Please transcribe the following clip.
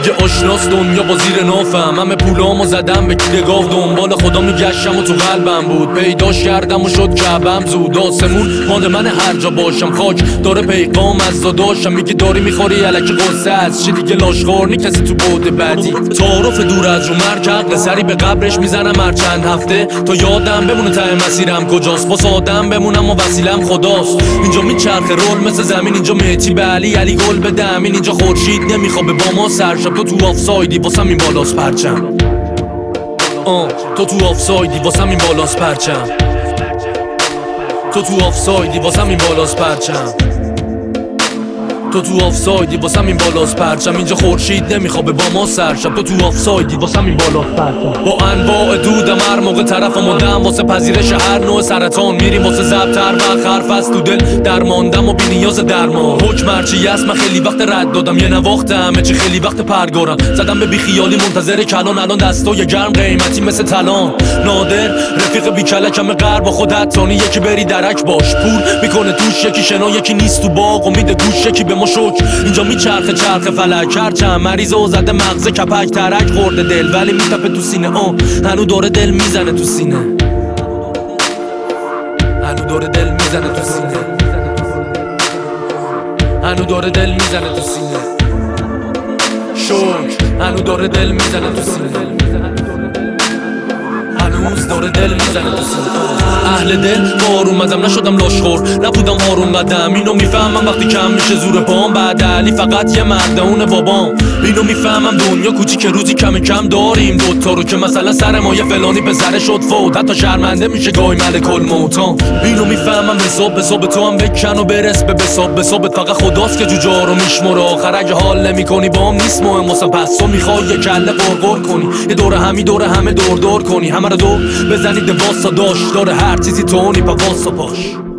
دیگه آشناس دنیا با زیر نافم. همه پولامو زدم به کیره گاو، دنبال خدا میگشتم و تو قلبم بود. پیداش کردم و شد کعبم زود. آسمون مال من هر جا باشم، خاک داره پیغام از داداشم. میگه داری میخوری الکی قصه از چی دیگه لاشخور نی کسی تو بود بعدی. تعارف دور از رو مرگ عقل سری به قبرش میزنم هر چند هفته تا یادم بمونه ته مسیرم کجاست. واسه آدم بمونم و وسیلم خداست. اینجا میچرخه رول مثل زمین، اینجا مهدی به علی گل بدم. اینجا خورشید نمیخوابه با ما سرشب. تو آفسایدی واسم این بالاست پرچم. تو آفسایدی واسم این بالاست پرچم. تو آفسایدی واسم این بالاست پرچم. تو آفسایدی واسم این بالاست پرچم. اینجا خورشید نمیخوابه با ما سرشب. تو آفسایدی واسم این بالاست پرچم. با انواع دودم هر موقع طرفم مدام واسه پذیرش هر نوع سرطان. میریم واسه ضبط هر وقت حرف از تو دل درماندم و بی نیاز درمان. حکم هرچی هست من خیلی وقت رد دادم، یه نواختم چه خیلی وقت پرگارم. زدم به بیخیالی منتظر کلان، الان دستای گرم قیمتی مثل طلان. نادر رفیق بی کلکم غرب با خودت تانی، یکی بری درک باش پول میکنه توش، یکی شنا یکی نیست تو باغ و میده گوش، یکی به شک. اینجا میچرخه چرخه فلک، هرچند مریض و زده مغز کپک. ترک خورده دل ولی میتپه تو سینه. هنو داره دل میزنه تو سینه. هنو داره دل میزنه تو سینه. هنو داره دل میزنه تو سینه. شک هنو داره دل میزنه تو سینه. هنوز داره دل میزنه تو سینه. اهل دل بار اومدم نشدم لاشخور، نبودم آروم قدم. اینو میفهمم وقتی کم میشه زور پام. بعد علی فقط یه مردونه بابام. اینو میفهمم دنیا کوچیک روزی کم کم داریم دوتا رو که مثلا سر ما یه فلانی به سر شد فوت. حتی شرمنده میشه گاهی ملک الموتان. اینو میفهمم حساب تو هم بکن و برس به حسابت فقط خداست که جوجا رو میشمره. آخر اگه حال نمیکنی بام نیست مهم واسم، پس تو میخوای یه کله قرقر کنی، یه دور همه دور کنی، همه رو دور بزنید واسا داش داره هر چیزی تونی پا واسا پاش.